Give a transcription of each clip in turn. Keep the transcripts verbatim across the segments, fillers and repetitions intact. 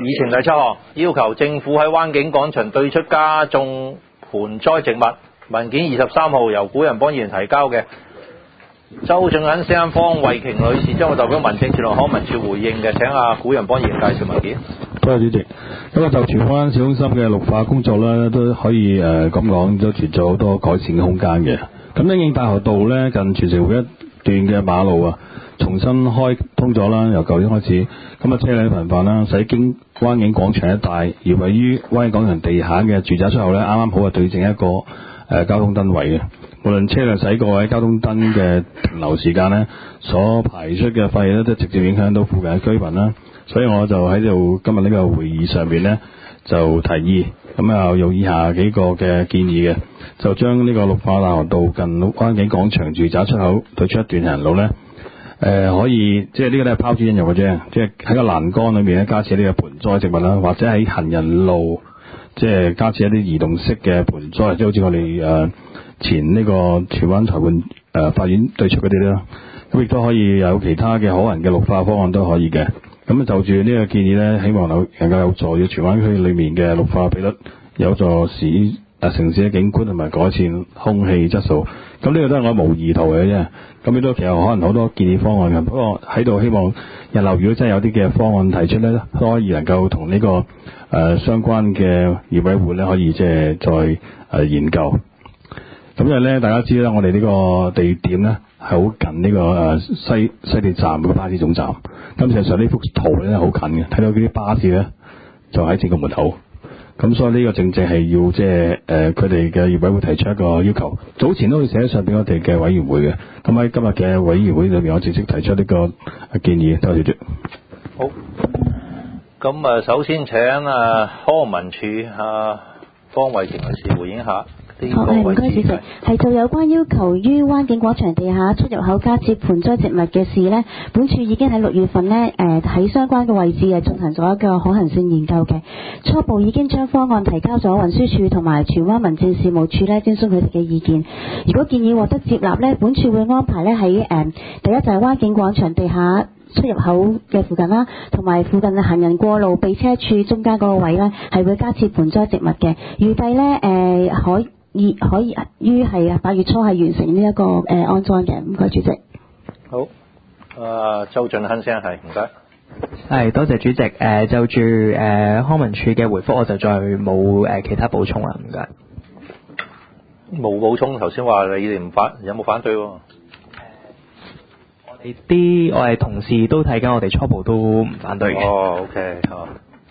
議程第七項，要求政府喺灣景廣場對出加種盆栽植物。文件二十三號由古仁邦議員提交嘅。周俊欣先生、方慧瓊女士將會代表民政處同康文署回應嘅，請阿古仁邦議員介紹文件。 多謝主席。咁啊，就荃灣市中心嘅綠化工作咧，都可以誒咁講，都存在好多改善嘅空間嘅。咁因應大學道咧近荃城湖一段嘅馬路啊，重新開通咗啦，由舊年開始，咁啊車輛頻繁啦，使經灣景廣場一帶而位於灣景廣場地下嘅住宅出口咧，啱啱好啊對正一個誒、呃、交通燈位嘅。無論車輛駛過喺交通燈嘅停留時間咧，所排出嘅廢氣咧，都直接影響到附近嘅居民啦。所以我就喺度今日呢個會議上邊咧，就提議咁啊用以下幾個嘅建議嘅，就將呢個綠化大學道近灣景廣場住宅出口對出一段行人路咧，誒、呃、可以即係呢個咧係拋磚引玉嘅啫，即係喺個欄杆裏面咧加設呢個盆栽植物啦，或者喺行人路即係加設一啲移動式嘅盆栽，即係好似我哋誒。呃前呢個荃灣裁判誒法院對出嗰啲啦，咁亦都可以有其他嘅可行嘅綠化方案都可以嘅。咁就住呢個建議呢，希望能能夠有助於荃灣區裏面嘅綠化比率，有助使誒城市嘅景觀同埋改善空氣質素。咁呢個都係我模擬圖嘅啫。咁亦都其實可能好多建議方案嘅。不過喺度希望日後如果真係有啲嘅方案提出呢，都可以能夠同呢、這個誒、呃、相關嘅業委會呢，可以即係再誒、呃、研究。咁因為咧，大家知啦，我哋呢個地點咧係好近呢、這個誒、呃、西西鐵站嘅巴士總站。咁事實上呢幅圖咧好近嘅，睇到啲巴士咧就喺正個門口。咁所以呢個正正係要即係誒佢哋嘅業委會提出一個要求。早前都會寫上俾我哋嘅委員會嘅。咁喺今日嘅委員會裏面，我正式提出呢個建議。多謝主席。 好。咁啊，首先請啊康文署啊方慧瓊女士回應一下。 好，係唔該主席，係就有關要求於灣景廣場地下出入口加設盆栽植物嘅事呢，本署已經喺六月份呢誒喺相關嘅位置誒進行咗一個可行性研究嘅，初步已經將方案提交咗運輸署同埋荃灣民政事務處呢徵詢佢哋嘅意見。如果建議獲得接納呢，本署會安排呢喺誒第一就係灣景廣場地下出入口嘅附近啦，同埋附近嘅行人過路避車處中間嗰個位呢，係會加設盆栽植物嘅，預計呢誒、呃、可以。而可以於係八月初係完成呢、這、一個誒、呃、安裝嘅，唔該主席。 好，啊周俊亨先生係唔該。 係多謝主席。誒、呃、就住誒、呃、康文署嘅回覆，我就再冇誒、呃、其他補充啦，唔該。 冇補充，頭先話你哋唔反，有冇反對喎？誒、 呃，我哋啲我哋同事都睇緊，我哋初步都唔反對嘅。 哦 ，OK， 哦。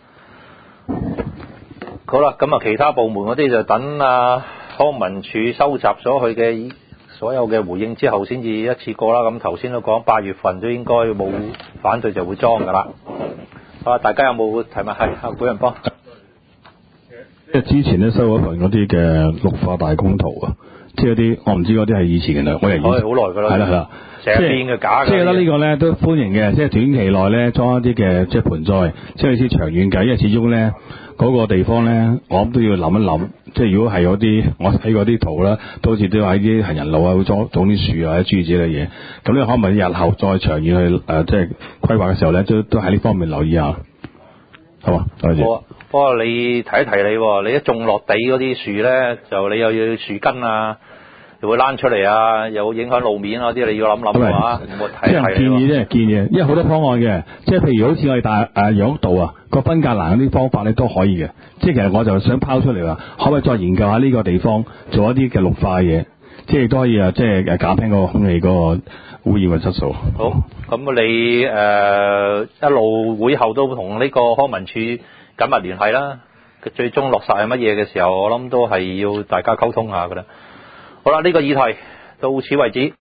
好啦，咁啊，其他部門嗰啲就等啊。康文署收集咗佢嘅所有嘅回應之後，先至一次過啦。咁頭先都講八月份都應該冇反對就會裝㗎啦。啊，大家有冇提問？係啊，古仁邦。 即係之前咧收咗份嗰啲嘅綠化大公圖啊，即係嗰啲我唔知嗰啲係以前嘅啦，我係以前。好耐㗎啦。係啦係啦。 成日變嘅假嘅。 即係覺得呢個咧都歡迎嘅，即係短期內咧裝一啲嘅即係盆栽，即係你知長遠計，因為始終咧嗰、那個地方咧，我諗都要諗一諗。即係如果係嗰啲我睇嗰啲圖啦，都好似都喺啲行人路啊，會裝種啲樹啊、諸如此類嘢。咁你可唔可以日後再長遠去誒、呃，即係規劃嘅時候咧，都都喺呢方面留意下，好嘛？多謝。 好啊，不過你提一提你，你一種落地嗰啲樹咧，就你又要樹根啊，又會躝出嚟啊，又影響路面嗰啲，你要諗諗啊。我睇即係建議啫，建議，因為好多方案嘅，即係譬如好似我哋大誒楊屋道啊，個分隔欄嗰啲方法咧都可以嘅。即係其實我就想拋出嚟話，可唔可以再研究下呢個地方做一啲嘅綠化嘢，即係都可以啊，即係誒減輕嗰個空氣嗰個污染嘅質素。 好，咁你誒、呃、一路會後都同呢個康文署緊密聯繫啦。最終落實係乜嘢嘅時候，我諗都係要大家溝通下㗎啦。好啦，呢、這個議題到此為止。